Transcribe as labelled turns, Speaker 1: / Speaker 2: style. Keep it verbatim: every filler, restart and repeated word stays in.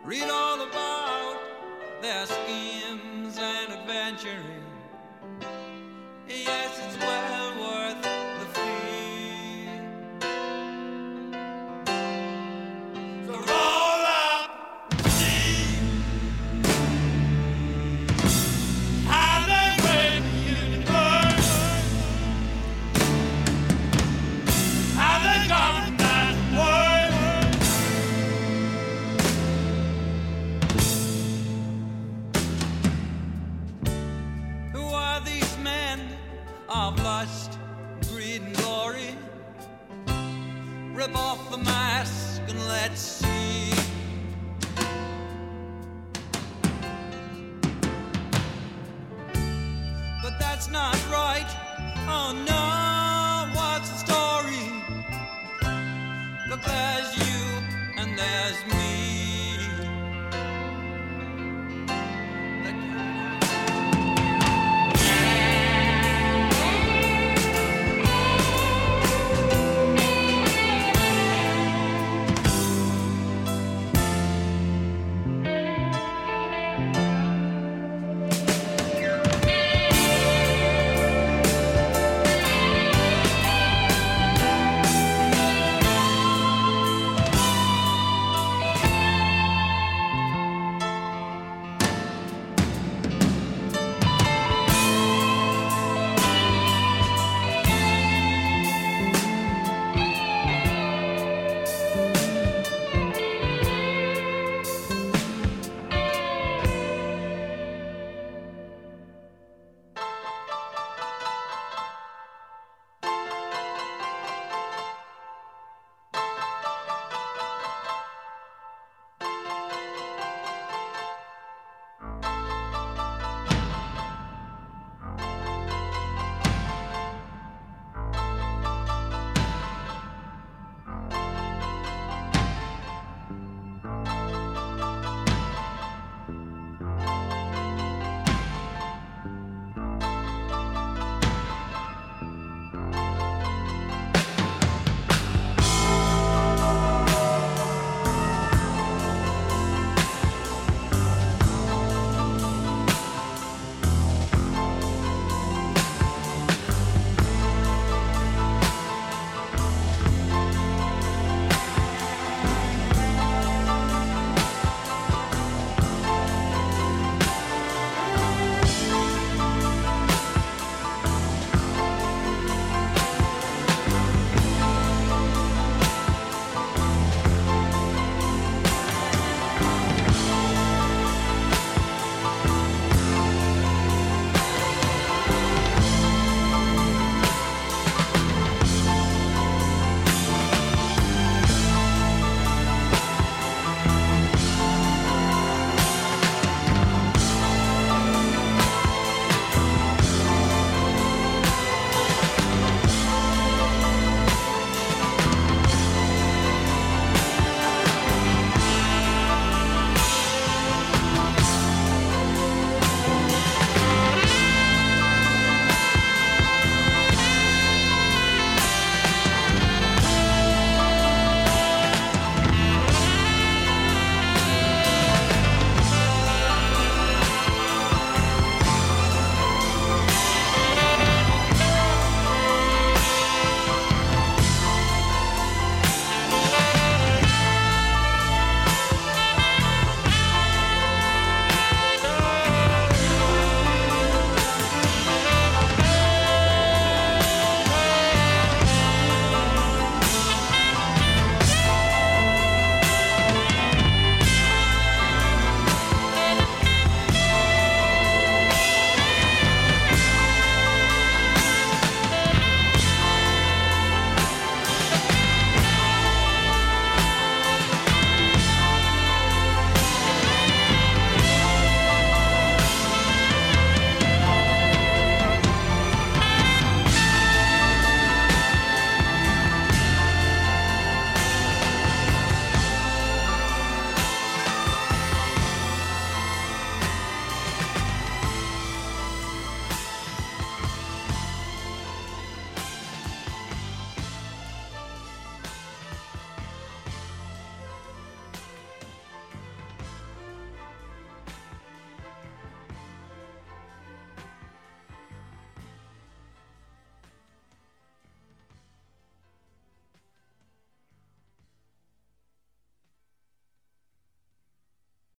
Speaker 1: Read all about their schemes and adventuring. Yes, it's well worth the fee. So roll up steam. Have the great universe. Have the government world. Who are these men of lust, greed and glory? Rip off the mask and let's see. But that's not right. Oh no, what's the story? Look, there's you and there's me.